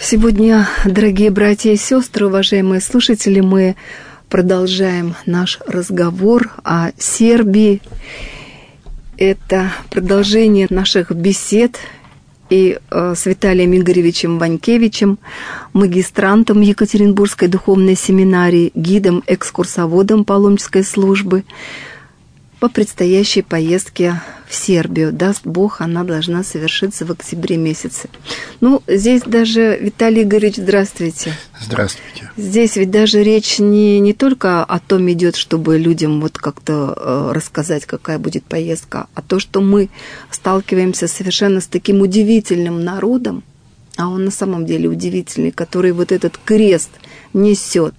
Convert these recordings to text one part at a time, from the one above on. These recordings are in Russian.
Сегодня, дорогие братья и сестры, уважаемые слушатели, мы продолжаем наш разговор о Сербии. Это продолжение наших бесед и с Виталием Игоревичем Ванькевичем, магистрантом Екатеринбургской духовной семинарии, гидом-экскурсоводом паломнической службы по предстоящей поездке в Сербию. Даст Бог, она должна совершиться в октябре месяце. Ну, здесь даже, Виталий Игоревич, здравствуйте. Здравствуйте. Здесь ведь даже речь не только о том идет, чтобы людям вот как-то рассказать, какая будет поездка, а то, что мы сталкиваемся совершенно с таким удивительным народом, а он на самом деле удивительный, который вот этот крест несет.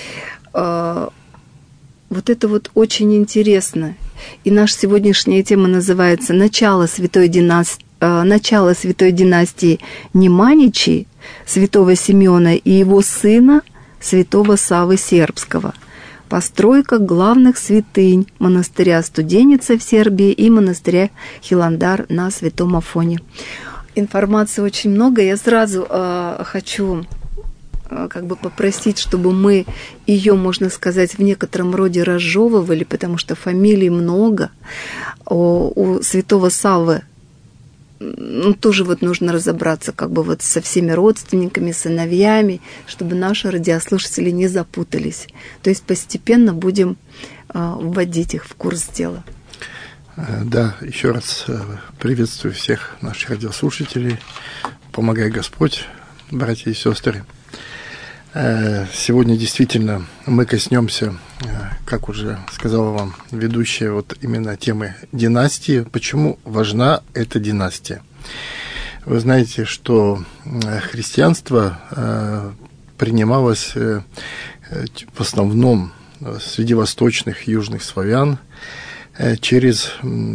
Вот это вот очень интересно. И наша сегодняшняя тема называется «Начало святой династии Неманичей, святого Симеона и его сына, святого Саввы Сербского. Постройка главных святынь монастыря Студеница в Сербии и монастыря Хиландар на Святом Афоне». Информации очень много. Я сразу хочу попросить, чтобы мы ее, можно сказать, в некотором роде разжевывали, потому что фамилий много. У святого Саввы тоже вот нужно разобраться со всеми родственниками, сыновьями, чтобы наши радиослушатели не запутались. То есть постепенно будем вводить их в курс дела. Да, еще раз приветствую всех наших радиослушателей. Помогай Господь, братья и сестры. Сегодня действительно мы коснемся, как уже сказала вам ведущая, вот именно темы династии. Почему важна эта династия? Вы знаете, что христианство принималось в основном среди восточных южных славян через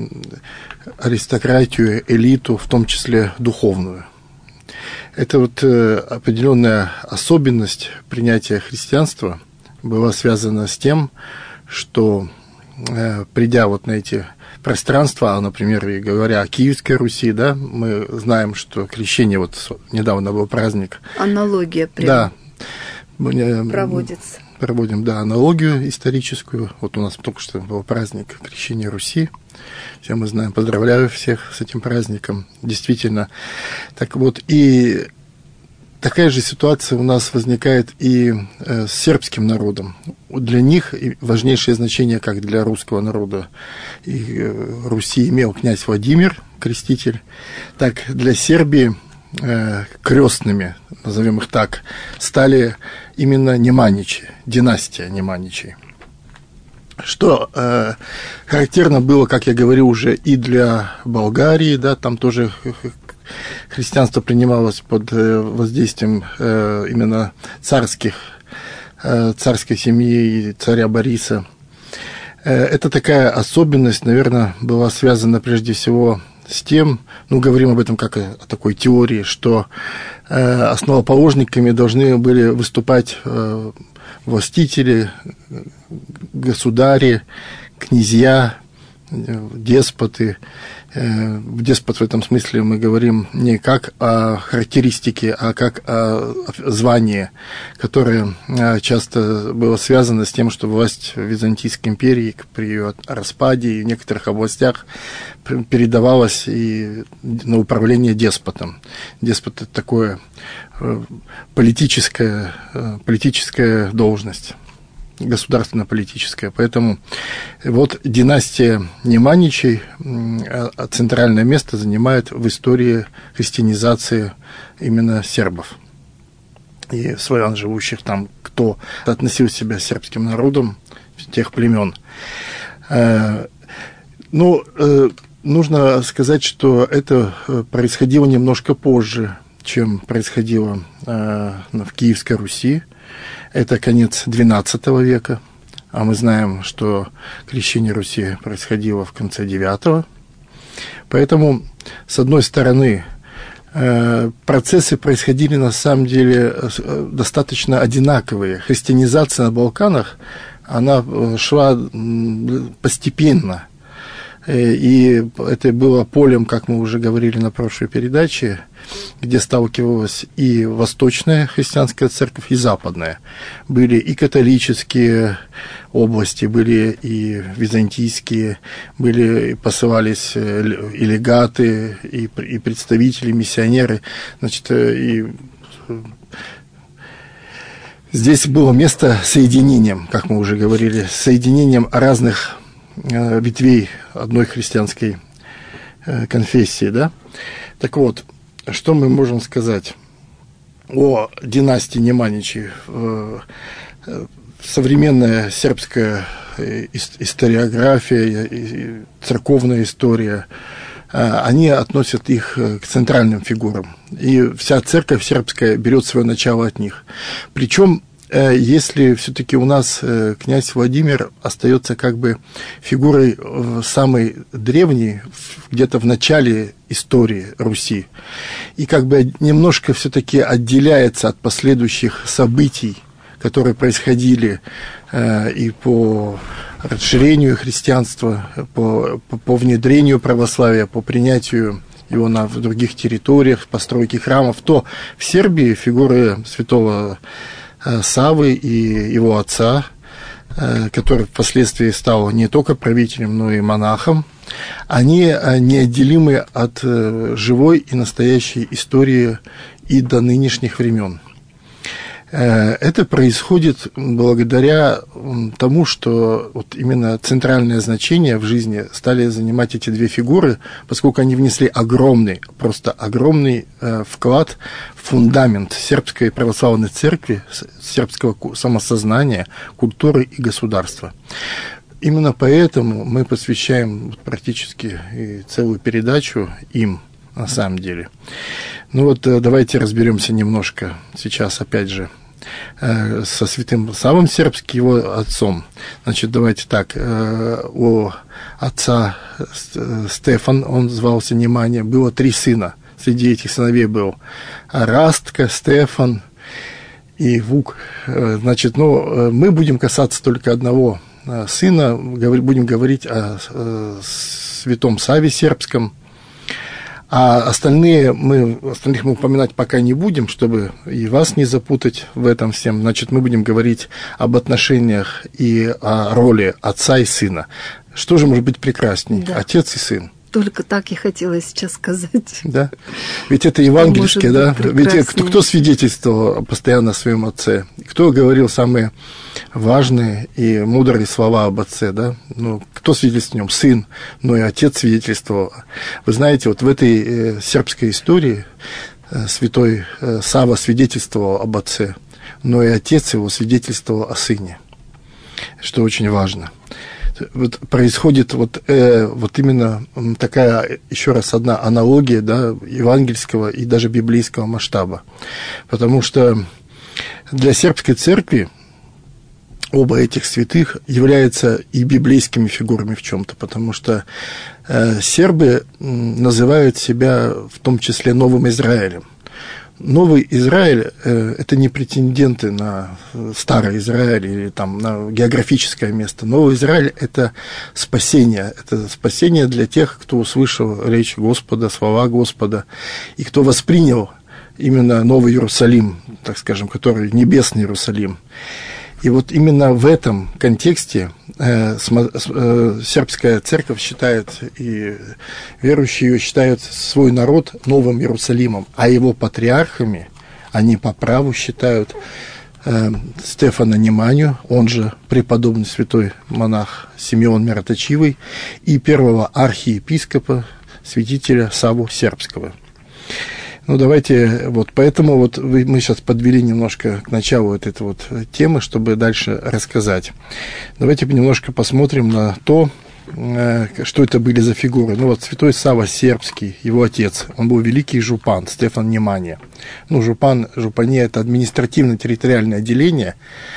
аристократию, элиту, в том числе духовную. Это вот определенная особенность принятия христианства была связана с тем, что, придя вот на эти пространства, например, и говоря о Киевской Руси, да, мы знаем, что крещение, вот недавно был праздник. Аналогия прямо проводится. Проводим, да, аналогию историческую. Вот у нас только что был праздник крещения Руси. Все мы знаем, поздравляю всех с этим праздником. Действительно. Так вот, и такая же ситуация у нас возникает и с сербским народом. Для них важнейшее значение, как для русского народа и Руси, имел князь Владимир, креститель, так для Сербии крестными, назовем их так, стали именно Неманичи, династия Неманичей. Что характерно было, как я говорил, уже и для Болгарии, да, там тоже христианство принималось под воздействием именно царской семьи и царя Бориса. Это такая особенность, наверное, была связана прежде всего с тем, говорим об этом как о такой теории, что основоположниками должны были выступать властители, государи, князья, деспоты. Деспот в этом смысле мы говорим не как о характеристике, а как о звании, которое часто было связано с тем, что власть Византийской империи при ее распаде и в некоторых областях передавалась и на управление деспотом. Деспот – это такое политическая должность, государственно-политическая. Поэтому вот династия Неманичей центральное место занимает в истории христианизации именно сербов и славян, живущих там, кто относил себя к сербским народам тех племен. Нужно сказать, что это происходило немножко позже, чем происходило в Киевской Руси. Это конец XII века, а мы знаем, что крещение Руси происходило в конце IX. Поэтому, с одной стороны, процессы происходили на самом деле достаточно одинаковые. Христианизация на Балканах, она шла постепенно. И это было полем, как мы уже говорили на прошлой передаче, где сталкивалась и восточная христианская церковь, и западная. Были и католические области, были и византийские, посылались и легаты, и представители, миссионеры. Значит, и здесь было место соединением, как мы уже говорили, соединением разных ветвей одной христианской конфессии, да? Так вот, что мы можем сказать о династии Неманичей? Современная сербская историография, церковная история, они относят их к центральным фигурам. И вся церковь сербская берет свое начало от них. Причем, если все-таки у нас князь Владимир остается как бы фигурой самой древней, где-то в начале истории Руси, и как бы немножко все-таки отделяется от последующих событий, которые происходили и по расширению христианства, по внедрению православия, по принятию его на других территориях, постройке храмов, то в Сербии фигуры святого Саввы и его отца, который впоследствии стал не только правителем, но и монахом, они неотделимы от живой и настоящей истории и до нынешних времен. Это происходит благодаря тому, что вот именно центральное значение в жизни стали занимать эти две фигуры, поскольку они внесли просто огромный вклад в фундамент сербской православной церкви, сербского самосознания, культуры и государства. Именно поэтому мы посвящаем практически и целую передачу им, на самом деле. Ну вот давайте разберемся немножко сейчас, опять же, со святым Саввом Сербским, его отцом. Значит, давайте так, у отца Стефан, он звался Немания, было 3 сына. Среди этих сыновей был Растка, Стефан и Вук. Значит, мы будем касаться только одного сына, будем говорить о святом Савве Сербском. А остальных мы упоминать пока не будем, чтобы и вас не запутать в этом всем. Значит, мы будем говорить об отношениях и о роли отца и сына. Что же может быть прекрасней? Да. Отец и сын. Только так и хотела сейчас сказать. Да? Ведь это евангельское, да? Ведь кто свидетельствовал постоянно о своем отце? Кто говорил самые важные и мудрые слова об отце, да? Кто свидетельствовал о нем? Сын, но и отец свидетельствовал. Вы знаете, вот в этой сербской истории святой Савва свидетельствовал об отце, но и отец его свидетельствовал о сыне, что очень важно. Вот происходит вот именно такая, еще раз, одна аналогия, да, евангельского и даже библейского масштаба. Потому что для сербской церкви оба этих святых являются и библейскими фигурами в чем-то, потому что сербы называют себя в том числе Новым Израилем. Новый Израиль – это не претенденты на Старый Израиль или там, на географическое место. Новый Израиль – это спасение для тех, кто услышал речь Господа, слова Господа, и кто воспринял именно Новый Иерусалим, так скажем, который небесный Иерусалим. И вот именно в этом контексте сербская церковь считает, и верующие ее считают свой народ Новым Иерусалимом, а его патриархами они по праву считают Стефана Неманию, он же преподобный святой монах Симеон Мироточивый, и первого архиепископа, святителя Савву Сербского. Давайте, поэтому мы сейчас подвели немножко к началу этой темы, чтобы дальше рассказать. Давайте немножко посмотрим на то, что это были за фигуры. Святой Савва Сербский, его отец, он был великий жупан, Стефан Немания. Жупания – это административно-территориальное отделение,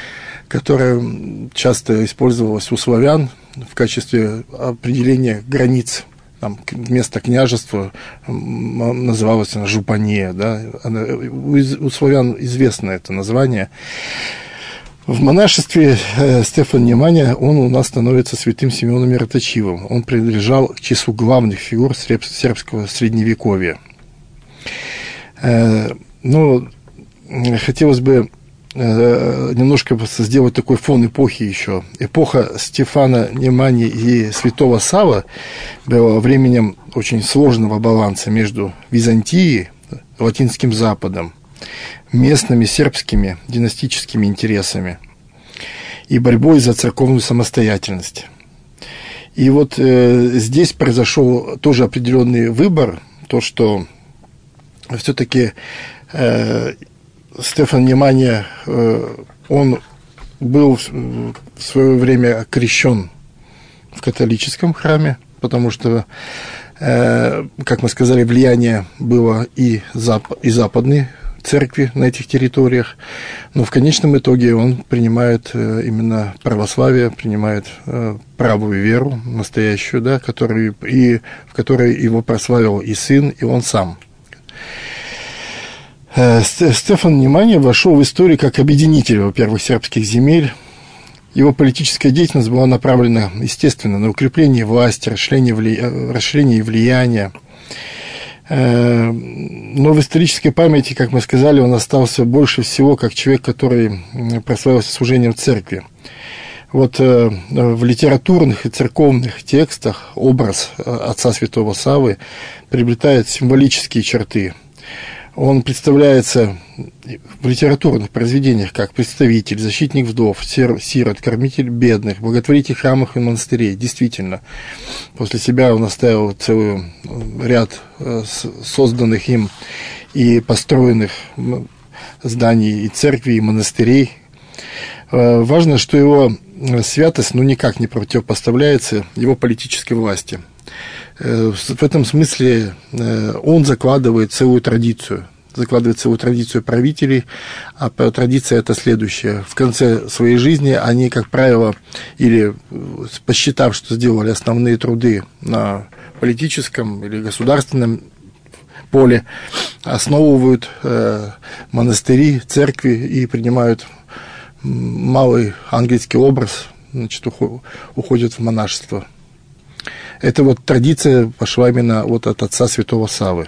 которое часто использовалось у славян в качестве определения границ. Там место княжества называлось Жупания, да? У славян известно это название. В монашестве Стефан Немания, он у нас становится святым Симеоном Мироточивым. Он принадлежал к числу главных фигур сербского средневековья. Но хотелось бы немножко сделать такой фон эпохи еще. Эпоха Стефана Немании и святого Саввы была временем очень сложного баланса между Византией, Латинским Западом, местными сербскими династическими интересами и борьбой за церковную самостоятельность. И вот здесь произошел тоже определенный выбор, то, что все-таки Стефан Немания, он был в свое время крещен в католическом храме, потому что, как мы сказали, влияние было и западной церкви на этих территориях, но в конечном итоге он принимает именно православие, принимает правую веру, настоящую, да, в которой его прославил и сын, и он сам. Стефан Немания вошел в историю как объединитель, во-первых, сербских земель. Его политическая деятельность была направлена, естественно, на укрепление власти, расширение влияния. Но в исторической памяти, как мы сказали, он остался больше всего как человек, который прославился служением в церкви. Вот в литературных и церковных текстах образ отца святого Саввы приобретает символические черты. Он представляется в литературных произведениях как представитель, защитник вдов, сирот, кормитель бедных, благотворитель храмов и монастырей. Действительно, после себя он оставил целый ряд созданных им и построенных зданий и церквей, и монастырей. Важно, что его святость никак не противопоставляется его политической власти. В этом смысле он закладывает целую традицию правителей, а традиция это следующая. В конце своей жизни они, как правило, или посчитав, что сделали основные труды на политическом или государственном поле, основывают монастыри, церкви и принимают малый ангельский образ, значит, уходят в монашество. Эта вот традиция пошла именно вот от отца святого Саввы.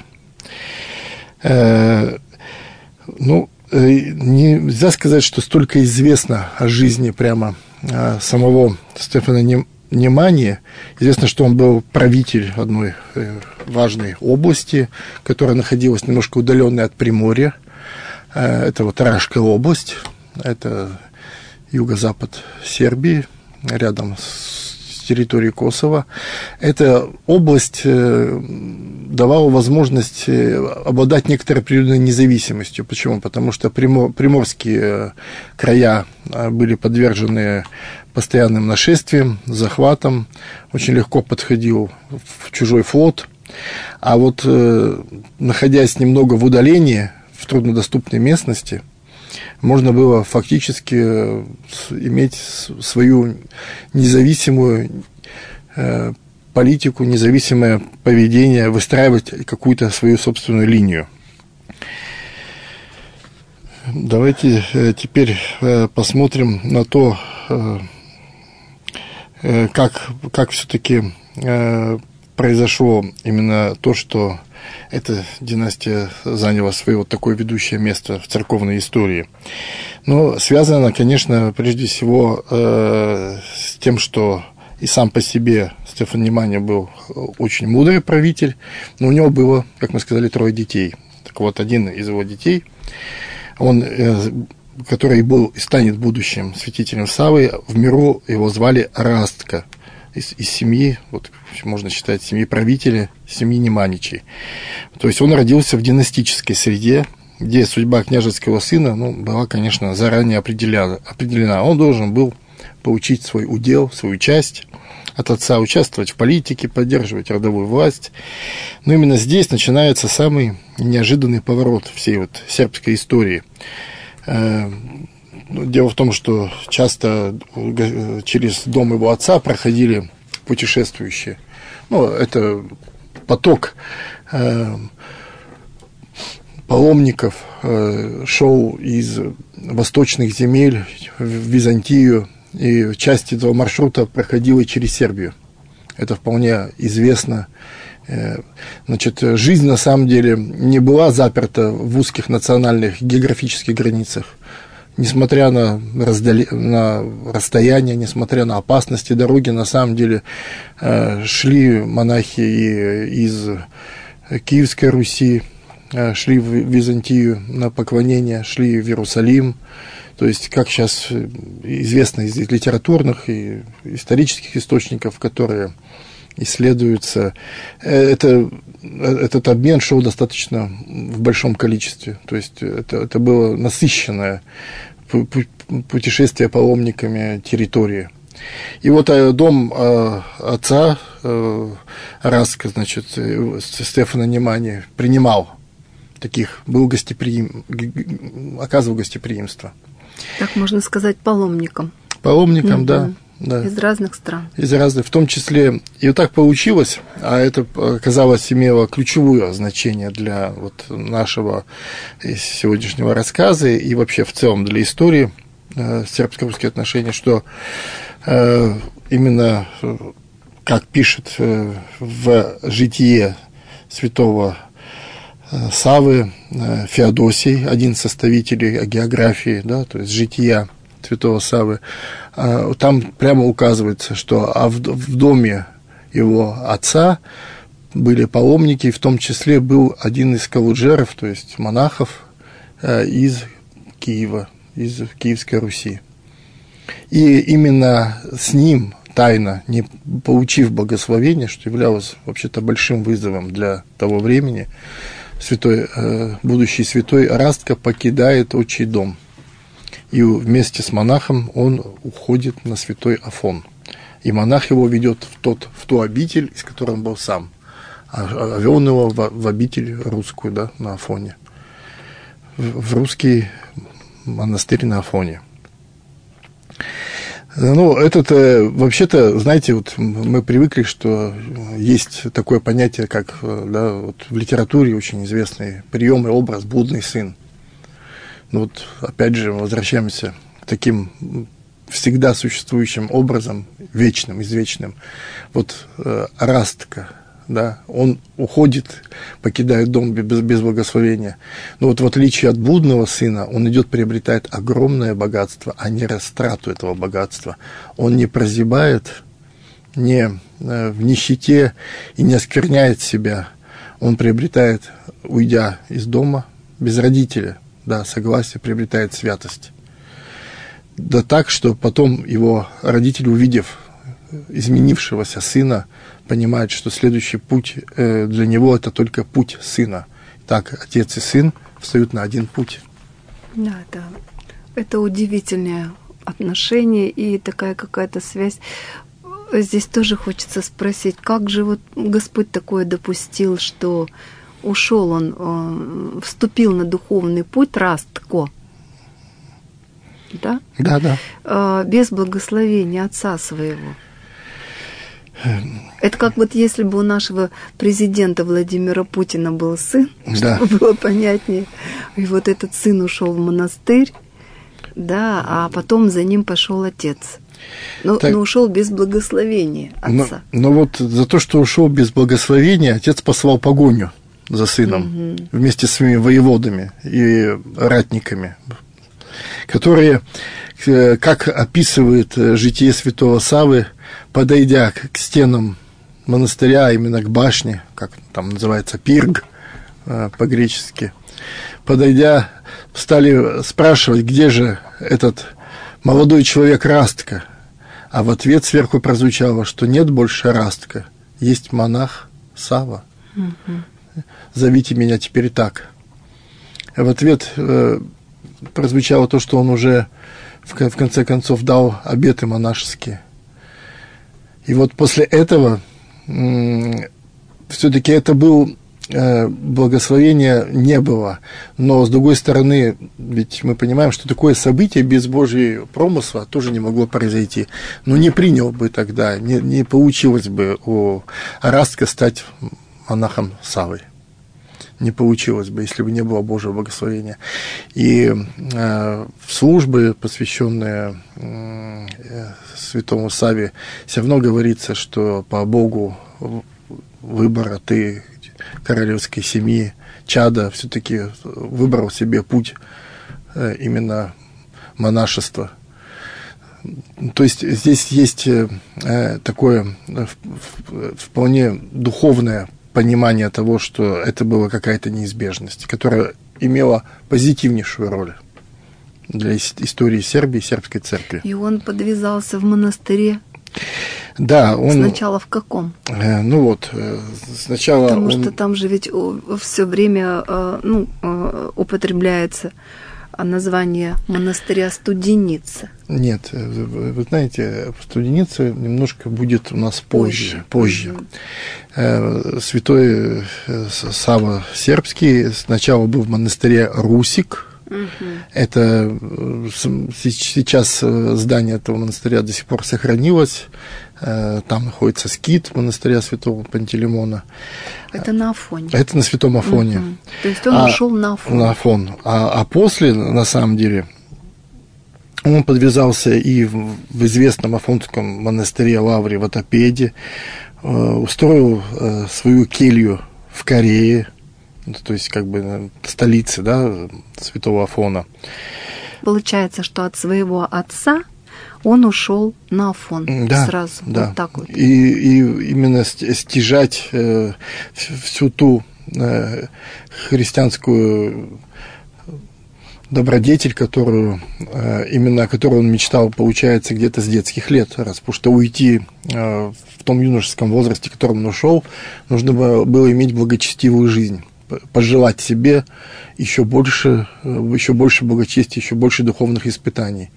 Нельзя сказать, что столько известно о жизни прямо самого Стефана Немании. Известно, что он был правитель одной важной области, которая находилась немножко удаленной от Приморья. Это вот Рашская область, это юго-запад Сербии, рядом с территории Косово. Эта область давала возможность обладать некоторой определенной независимостью. Почему? Потому что приморские края были подвержены постоянным нашествиям, захватам, очень легко подходил в чужой флот. А вот находясь немного в удалении, в труднодоступной местности, можно было фактически иметь свою независимую политику, независимое поведение, выстраивать какую-то свою собственную линию. Давайте теперь посмотрим на то, как все-таки произошло именно то, что эта династия заняла свое вот такое ведущее место в церковной истории. Но связано она, конечно, прежде всего с тем, что и сам по себе Стефан Немания был очень мудрый правитель, но у него было, как мы сказали, 3 детей. Так вот, один из его детей, который был и станет будущим святителем Саввы, в миру его звали Растка, из семьи, вот можно считать, семьи правителя, семьи Неманичей. То есть он родился в династической среде, где судьба княжеского сына была, конечно, заранее определена. Он должен был получить свой удел, свою часть от отца, участвовать в политике, поддерживать родовую власть. Но именно здесь начинается самый неожиданный поворот всей вот сербской истории. Дело в том, что часто через дом его отца проходили путешествующие. Это поток паломников шел из восточных земель в Византию, и часть этого маршрута проходила через Сербию. Это вполне известно. Значит, жизнь на самом деле не была заперта в узких национальных географических границах. Несмотря на расстояние, несмотря на опасности дороги, на самом деле шли монахи и из Киевской Руси, шли в Византию на поклонение, шли в Иерусалим. То есть, как сейчас известно из литературных и исторических источников, которые исследуются, этот обмен шел достаточно в большом количестве. То есть, это было насыщенное путешествие паломниками территории. И вот дом отца Раска, значит, Стефана Немани, принимал таких, был оказывал гостеприимство. Так можно сказать, паломникам. Паломникам, да. Из разных стран. Из разных, в том числе, и вот так получилось, а это, казалось, имело ключевое значение для вот нашего сегодняшнего рассказа и вообще в целом для истории сербско-русских отношений, что именно, как пишет в житие святого Саввы Феодосий, один из составителей географии, да, то есть жития святого Саввы, там прямо указывается, что в доме его отца были паломники, в том числе был один из калуджеров, то есть монахов из Киева, из Киевской Руси. И именно с ним тайно, не получив благословения, что являлось вообще-то большим вызовом для того времени, будущий святой Растка покидает отчий дом. И вместе с монахом он уходит на святой Афон. И монах его ведет в ту обитель, из которой он был сам. А вел он его в обитель русскую, да, на Афоне. В русский монастырь на Афоне. Ну, вообще-то, знаете, вот мы привыкли, что есть такое понятие, как, да, вот в литературе очень известный прием и образ «блудный сын». Ну вот, опять же, мы возвращаемся к таким всегда существующим образом, вечным, извечным. Вот Растка, да, он уходит, покидает дом без благословения. Но вот в отличие от блудного сына, он идет, приобретает огромное богатство, а не растрату этого богатства. Он не прозябает в нищете и не оскверняет себя. Он приобретает, уйдя из дома, без родителя, да, согласие, приобретает святость. Да так, что потом его родители, увидев изменившегося сына, понимают, что следующий путь для него – это только путь сына. Так, отец и сын встают на один путь. Да, это удивительное отношение и такая какая-то связь. Здесь тоже хочется спросить, как же вот Господь такое допустил, что ушел он, вступил на духовный путь Растко, да? Да. Без благословения отца своего. Это как вот если бы у нашего президента Владимира Путина был сын, да, чтобы было понятнее, и вот этот сын ушел в монастырь, да, а потом за ним пошел отец. Но ушел без благословения отца. Но вот за то, что ушел без благословения, отец послал погоню за сыном вместе с своими воеводами и ратниками, которые, как описывает житие святого Саввы, подойдя к стенам монастыря, именно к башне, как там называется, пирг по-гречески, подойдя, стали спрашивать, где же этот молодой человек Растка, а в ответ сверху прозвучало, что нет больше Растка, есть монах Савва. Зовите меня теперь так. А в ответ прозвучало то, что он уже в конце концов дал обеты монашеские. И вот после этого все-таки это было благословения не было. Но, с другой стороны, ведь мы понимаем, что такое событие без Божьего промысла тоже не могло произойти. Но не принял бы тогда, не получилось бы у Растка стать монахом Саввой. не получилось бы, если бы не было Божьего благословения. И службы, посвященные святому Савве, все равно говорится, что по Богу выбора ты королевской семьи, чада, все-таки выбрал себе путь именно монашества. То есть здесь есть такое вполне духовное понимание того, что это была какая-то неизбежность, которая имела позитивнейшую роль для истории Сербии, сербской церкви. И он подвязался в монастыре? Да, он... Сначала в каком? Сначала Потому что там же ведь все время употребляется название монастыря Студеница. Нет, вы знаете, Студеница немножко будет у нас позже. Святой Сава Сербский сначала был в монастыре Русик. Это сейчас здание этого монастыря до сих пор сохранилось. Там находится скит монастыря святого Пантелеймона. Это на Афоне. Это на Святом Афоне. То есть он ушел на Афон. На Афон. А после, на самом деле, он подвязался и в известном афонском монастыре Лавре в Отопеде, устроил свою келью в Корее, то есть как бы столице, да, Святого Афона. Получается, что от своего отца он ушел на Афон сразу. Да. Вот так вот. И именно стяжать всю ту христианскую добродетель, именно о которой он мечтал, получается, где-то с детских лет, потому что уйти в том юношеском возрасте, в котором он ушел, нужно было иметь благочестивую жизнь, пожелать себе еще больше благочестия, еще больше духовных испытаний.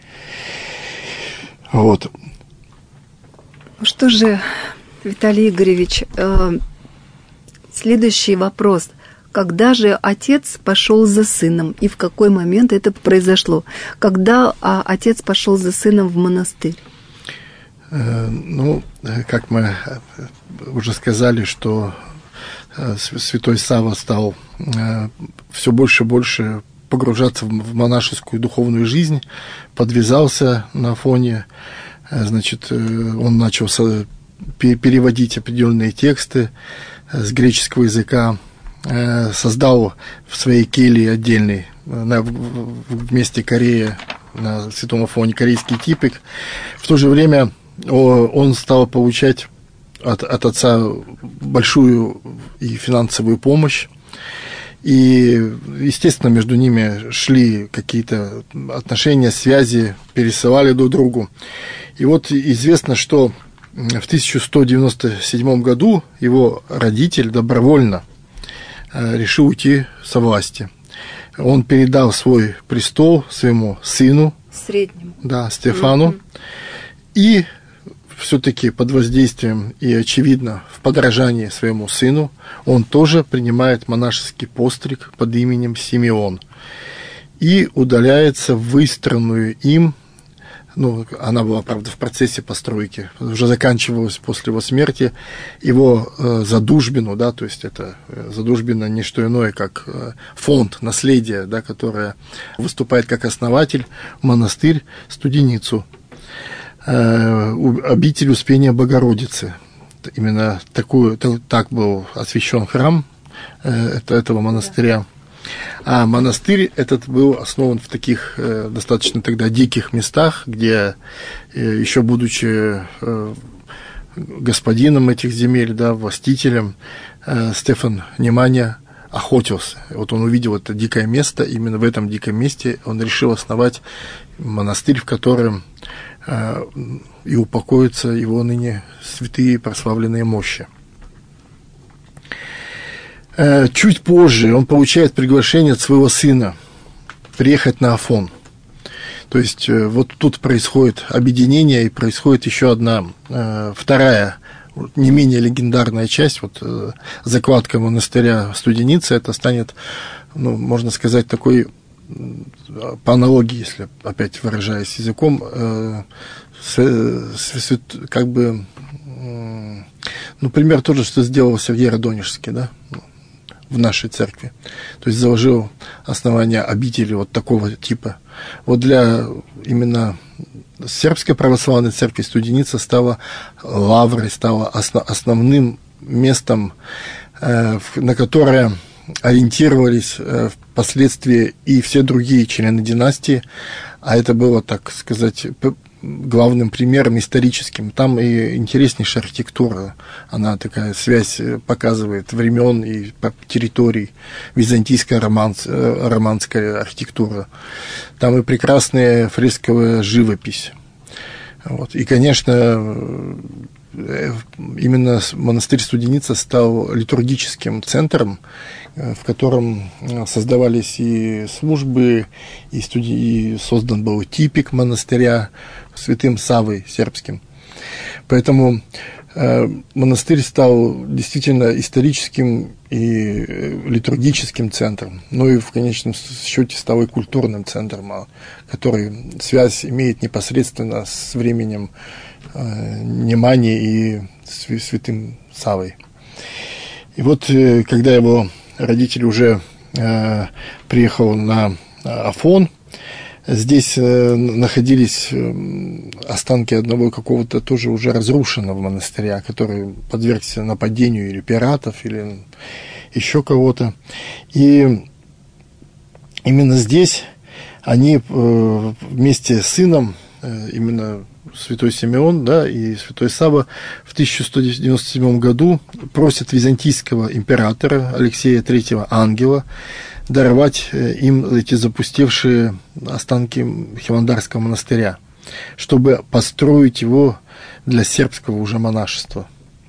Вот. Что же, Виталий Игоревич, следующий вопрос. Когда же отец пошел за сыном и в какой момент это произошло? Когда отец пошел за сыном в монастырь? Как мы уже сказали, что святой Сава стал все больше и больше погружаться в монашескую духовную жизнь, подвязался на Афоне, значит, он начал переводить определенные тексты с греческого языка, создал в своей келье отдельный в месте Кореи на Святом Афоне корейский типик. В то же время он стал получать от отца большую и финансовую помощь. И, естественно, между ними шли какие-то отношения, связи, пересылали друг другу. И вот известно, что в 1197 году его родитель добровольно решил уйти со власти. Он передал свой престол своему сыну, среднему, Стефану, и все-таки под воздействием и, очевидно, в подражании своему сыну, он тоже принимает монашеский постриг под именем Симеон и удаляется в выстроенную им, она была, правда, в процессе постройки, уже заканчивалась после его смерти, его задушбину, то есть это задушбина не что иное, как фонд, наследие, которое выступает как основатель, монастырь Студеницу, обитель Успения Богородицы. Именно так был освящен храм этого монастыря. А монастырь этот был основан в таких достаточно тогда диких местах, где, еще будучи господином этих земель, властителем, Стефан Неманя охотился. Вот он увидел это дикое место, именно в этом диком месте он решил основать монастырь, в котором и упокоятся его ныне святые прославленные мощи. Чуть позже он получает приглашение от своего сына приехать на Афон. То есть вот тут происходит объединение, и происходит еще одна, вторая, не менее легендарная часть, закладка монастыря Студеницы, это станет, можно сказать, такой, по аналогии, если опять выражаясь языком, пример тот же, что сделал Сергей Радонежский, в нашей церкви. То есть заложил основание обители вот такого типа. Вот для именно сербской православной церкви Студеница стала лаврой, стала основным местом, на которое ориентировались впоследствии и все другие члены династии, а это было, так сказать, главным примером историческим. Там и интереснейшая архитектура, она такая связь показывает времен и территорий, византийская романская архитектура. Там и прекрасная фресковая живопись. Вот. И, конечно, именно монастырь Студеница стал литургическим центром, в котором создавались и службы, и создан был типик монастыря святым Саввой Сербским. Поэтому монастырь стал действительно историческим и литургическим центром, ну и в конечном счете стал и культурным центром, который связь имеет непосредственно с временем Немани и святым Саввой. И вот когда его родители уже приехал на Афон, здесь находились останки одного какого-то тоже уже разрушенного монастыря, который подвергся нападению или пиратов, или еще кого-то. И именно здесь они вместе с сыном, именно святой Симеон, да, и святой Савва в 1197 году просят византийского императора Алексея III Ангела даровать им эти запустевшие останки Хиландарского монастыря, чтобы построить его для сербского уже монашества.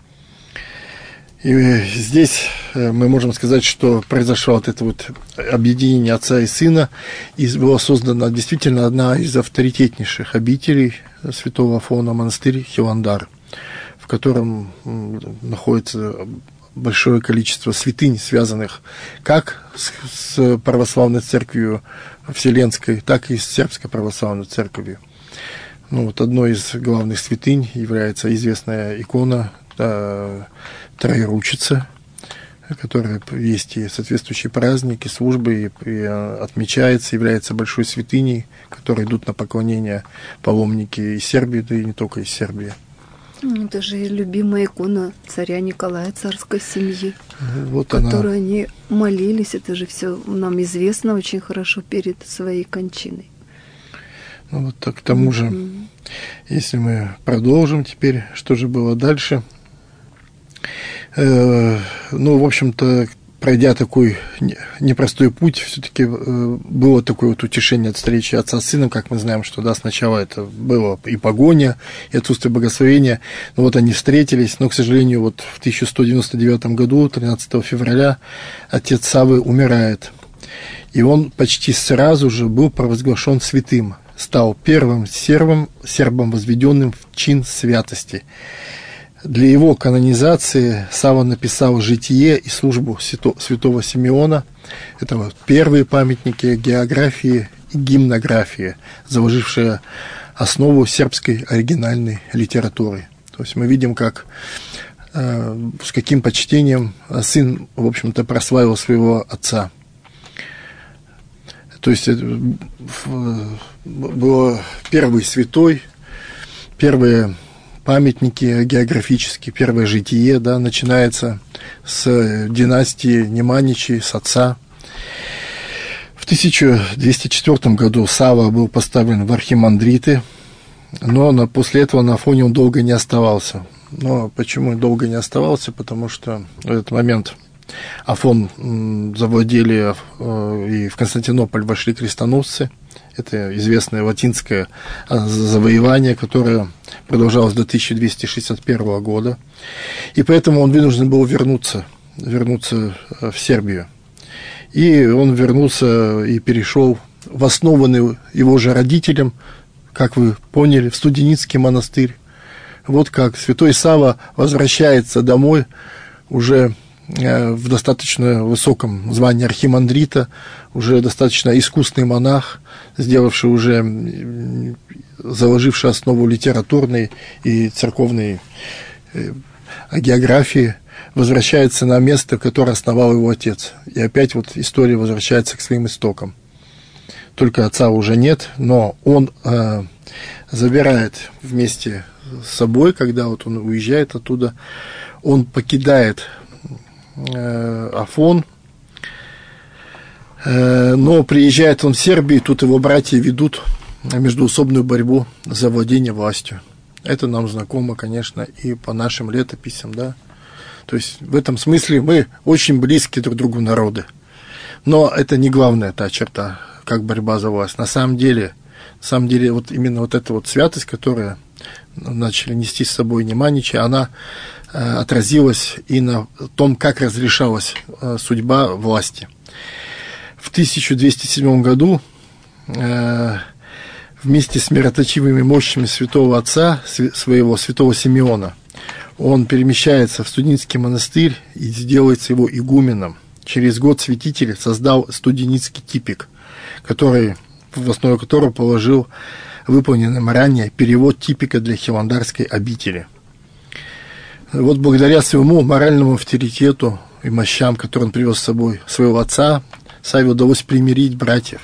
И здесь мы можем сказать, что произошло вот это вот объединение отца и сына, и была создана действительно одна из авторитетнейших обителей святого Афона, монастырь Хиландар, в котором находится большое количество святынь, связанных как с православной церковью вселенской, так и с сербской православной церковью. Ну, вот одной из главных святынь является известная икона Троеручица, которая есть и соответствующие праздники, службы, и отмечается, является большой святыней, которой идут на поклонение паломники из Сербии, да и не только из Сербии. Это же любимая икона царя Николая, царской семьи, вот которой они молились. Это же все нам известно очень хорошо перед своей кончиной. Ну, вот так, к тому же, если мы продолжим теперь, что же было дальше. Ну, в общем-то, пройдя такой непростой путь, все-таки было такое вот утешение от встречи отца с сыном, как мы знаем, что да, сначала это было и погоня, и отсутствие благословения, но вот они встретились, но, к сожалению, вот в 1199 году, 13 февраля, отец Саввы умирает, и он почти сразу же был провозглашен святым, стал первым сербом, возведенным в чин святости. Для его канонизации Савва написал житие и службу святого Симеона. Это вот первые памятники географии и гимнографии, заложившие основу сербской оригинальной литературы. То есть мы видим, как с каким почтением сын, в общем-то, прославил своего отца. То есть был первый святой, первые памятники географические, первое житие, да, начинается с династии Неманичей, с отца. В 1204 году Савва был поставлен в архимандриты, но после этого на Афоне он долго не оставался. Но почему долго не оставался? Потому что в этот момент Афон завладели, и в Константинополь вошли крестоносцы. Это известное латинское завоевание, которое продолжалось до 1261 года. И поэтому он вынужден был вернуться в Сербию. И он вернулся и перешел в основанный его же родителям, как вы поняли, в Студеницкий монастырь. Вот как святой Савва возвращается домой уже в достаточно высоком звании архимандрита, уже достаточно искусный монах, сделавший уже, заложивший основу литературной и церковной географии. возвращается на место, которое основал его отец. И опять вот история возвращается к своим истокам. Только отца уже нет, но он забирает вместе с собой, когда вот он уезжает оттуда, он покидает Афон, но приезжает он в Сербию, тут его братья ведут междоусобную борьбу за владение властью. Это нам знакомо, конечно, и по нашим летописям, да. То есть в этом смысле мы очень близки друг к другу народы. Но это не главная та черта, как борьба за власть. На самом деле вот именно вот эта вот святость, которая начали нести с собой неманичи, она отразилась и на том, как разрешалась судьба власти. В 1207 году вместе с мироточивыми мощами святого отца, своего святого Симеона, он перемещается в Студеницкий монастырь и делается его игуменом. Через год святитель создал студеницкий типик, в основу которого положил выполненным ранее перевод типика для хиландарской обители. Вот благодаря своему моральному авторитету и мощам, которые он привез с собой своего отца, Савве удалось примирить братьев.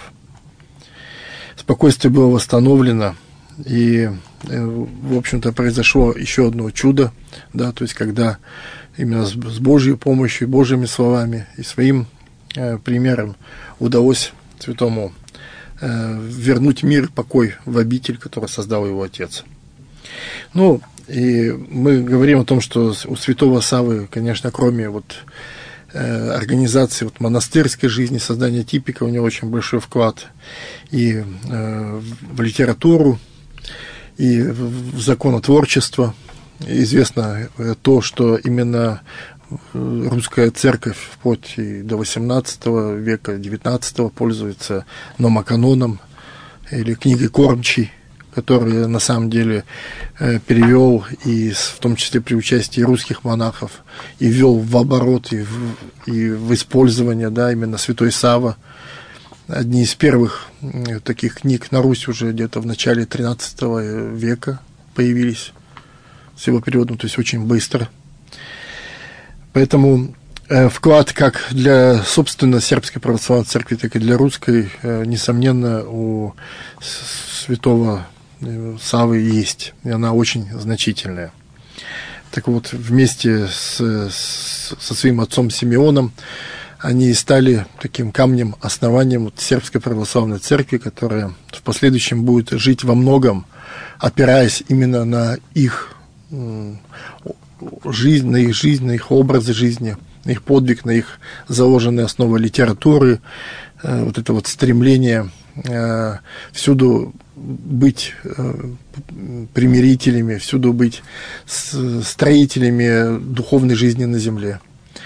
Спокойствие было восстановлено, и, в общем-то, произошло еще одно чудо, да, то есть, когда именно с Божьей помощью, Божьими словами и своим примером удалось святому вернуть мир и покой в обитель, которую создал его отец. Ну, и мы говорим о том, что у святого Саввы, конечно, кроме вот организации вот монастырской жизни, создания типика, у него очень большой вклад и в литературу, и в законотворчество. Известно то, что именно русская церковь вплоть и до XVIII века, XIX пользуется номоканоном или книгой Кормчей, который на самом деле перевел, и в том числе при участии русских монахов, и ввел в оборот, и в использование, да, именно святой Савва. Одни из первых таких книг на Русь уже где-то в начале XIII века появились с его переводом, то есть очень быстро. Поэтому вклад как для, собственно, сербской православной церкви, так и для русской, несомненно, у святого Саввы есть, и она очень значительная. Так вот, вместе со своим отцом Симеоном они стали таким камнем основанием вот сербской православной церкви, которая в последующем будет жить во многом, опираясь именно на их жизнь, на их образы жизни, на их подвиг, на их заложенные основы литературы, вот это вот стремление всюду быть примирителями, всюду быть строителями духовной жизни на земле.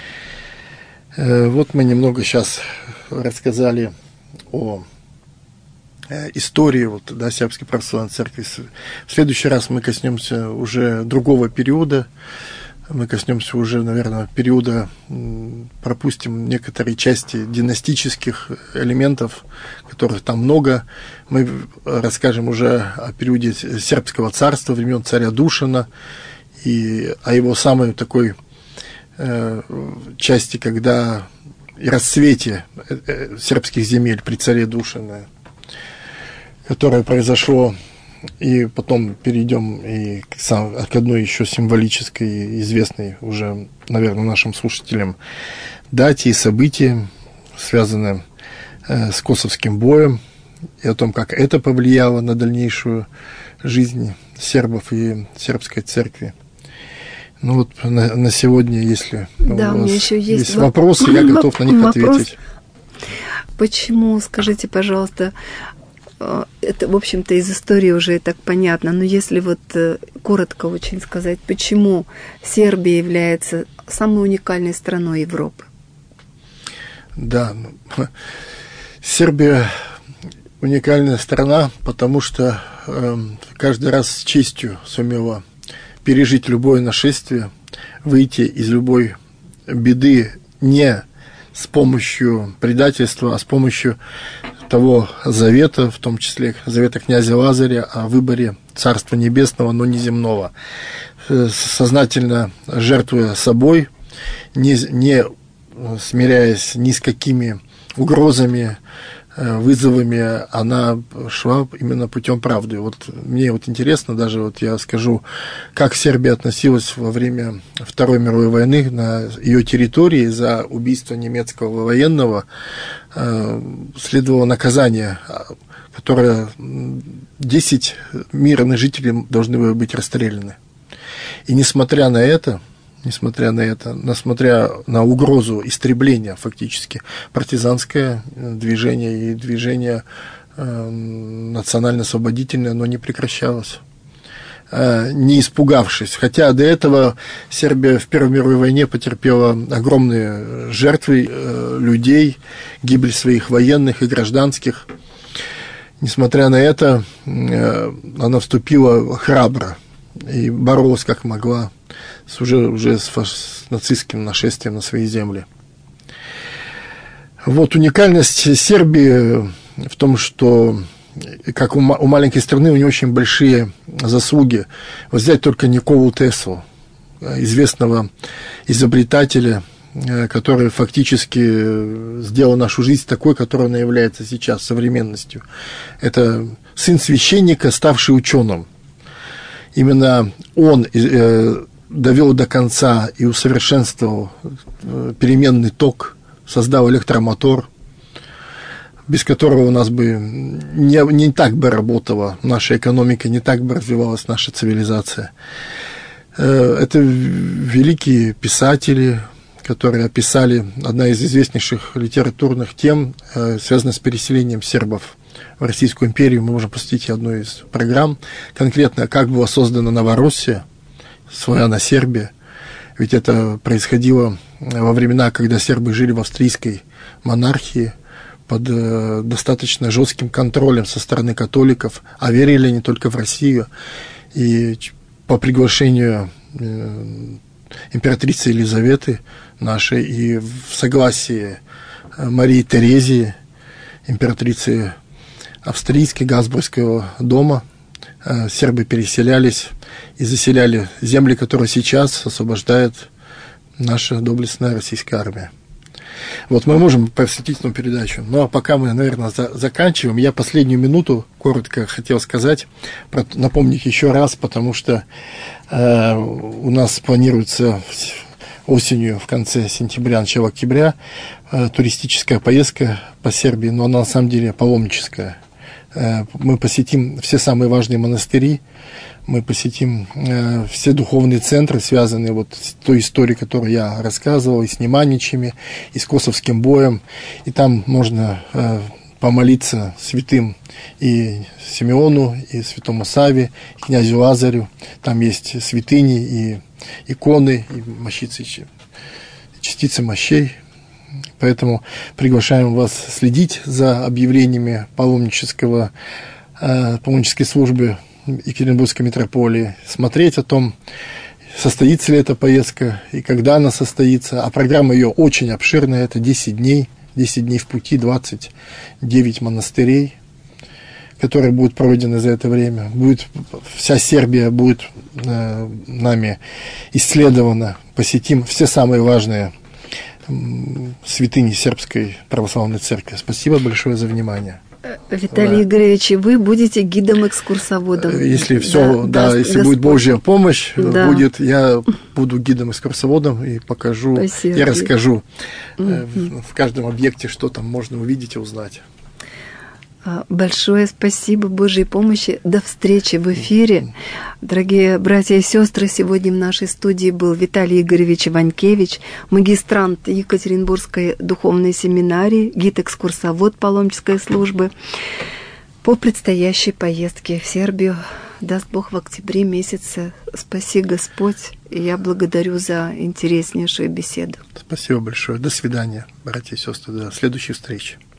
Вот мы немного сейчас рассказали о истории вот, да, Сербской православной церкви. В следующий раз мы коснемся уже другого периода. Мы коснемся уже, наверное, периода, пропустим некоторые части династических элементов, которых там много. Мы расскажем уже о периоде Сербского царства, времен царя Душана, и о его самой такой части, когда и расцвете сербских земель при царе Душана, которое произошло. И потом перейдем и к одной еще символической, известной уже, наверное, нашим слушателям дате и событиям, связанным с Косовским боем, и о том, как это повлияло на дальнейшую жизнь сербов и сербской церкви. Ну вот на сегодня, если у вас есть вопросы, я готов на них ответить. Почему, скажите, пожалуйста, это, в общем-то, из истории уже и так понятно, но если вот коротко очень сказать, почему Сербия является самой уникальной страной Европы? Да, Сербия уникальная страна, потому что каждый раз с честью сумела пережить любое нашествие, выйти из любой беды не с помощью предательства, а с помощью того завета, в том числе завета князя Лазаря о выборе Царства Небесного, но не земного, сознательно жертвуя собой, не смиряясь ни с какими угрозами, вызовами, она шла именно путем правды. Вот мне вот интересно, даже вот я скажу, как Сербия относилась во время Второй мировой войны на ее территории за убийство немецкого военного. Следовало наказание, которое 10 мирных жителей должны были быть расстреляны. И несмотря на угрозу истребления фактически, партизанское движение и движение национально-освободительное, оно не прекращалось, не испугавшись. Хотя до этого Сербия в Первой мировой войне потерпела огромные жертвы людей, гибель своих военных и гражданских. Несмотря на это, она вступила храбро и боролась как могла уже с нацистским нашествием на свои земли. Вот уникальность Сербии в том, что как у маленькой страны у нее очень большие заслуги. Вот взять только Николу Теслу, известного изобретателя, который фактически сделал нашу жизнь такой, которой она является сейчас, современностью. Это сын священника, ставший ученым. Именно он довел до конца и усовершенствовал переменный ток, создал электромотор, без которого у нас бы не так бы работала наша экономика, не так бы развивалась наша цивилизация. Это великие писатели, которые описали одна из известнейших литературных тем, связанная с переселением сербов в Российскую империю. Мы можем посвятить одной из программ, конкретно как была создана Новороссия, своя Сербия. Ведь это происходило во времена, когда сербы жили в австрийской монархии под достаточно жестким контролем со стороны католиков, а верили они только в Россию. И по приглашению императрицы Елизаветы нашей и в согласии Марии Терезии, императрицы австрийской Габсбургского дома, сербы переселялись и заселяли земли, которые сейчас освобождает наша доблестная российская армия. Вот мы можем посвятить эту передачу. Ну, а пока мы, наверное, заканчиваем, я последнюю минуту коротко хотел сказать, напомнить еще раз, потому что у нас планируется осенью, в конце сентября, начало октября, туристическая поездка по Сербии, но она на самом деле паломническая. Мы посетим все самые важные монастыри, мы посетим все духовные центры, связанные вот с той историей, которую я рассказывал, и с Неманичами, и с Косовским боем. И там можно помолиться святым и Симеону, и святому Саве, и князю Лазарю. Там есть святыни, и иконы, и мощицы, частицы мощей. Поэтому приглашаем вас следить за объявлениями паломнической службы Екатеринбургской митрополии, смотреть о том, состоится ли эта поездка и когда она состоится. А программа ее очень обширная, это 10 дней в пути, 29 монастырей, которые будут пройдены за это время. Вся Сербия будет нами исследована, посетим все самые важные святыни Сербской православной церкви. Спасибо большое за внимание. Виталий Игоревич, и вы будете гидом-экскурсоводом. Если если будет Божья помощь, я буду гидом-экскурсоводом и покажу, я расскажу в каждом объекте, что там можно увидеть и узнать. Большое спасибо, Божьей помощи. До встречи в эфире. Дорогие братья и сестры, сегодня в нашей студии был Виталий Игоревич Иванкевич, магистрант Екатеринбургской духовной семинарии, гид-экскурсовод паломнической службы по предстоящей поездке в Сербию. Даст Бог в октябре месяце. Спаси Господь. И я благодарю за интереснейшую беседу. Спасибо большое. До свидания, братья и сестры. До следующей встречи.